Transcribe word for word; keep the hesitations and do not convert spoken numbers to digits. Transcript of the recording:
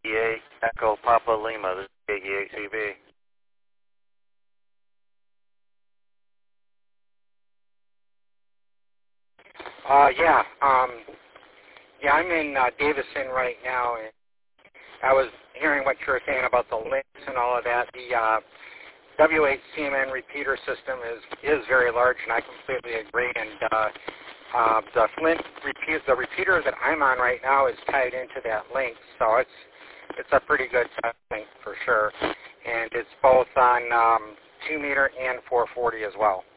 A Echo Papa Lima. This is K E A C B. Uh, yeah. Um, yeah, I'm in uh, Davison right now, and I was hearing what you were saying about the links and all of that. The uh, W H C M N repeater system is is very large, and I completely agree. And uh, uh, the Flint repeat, the repeater that I'm on right now is tied into that link, so it's it's a pretty good link for sure. And it's both on um, two meter and four forty as well.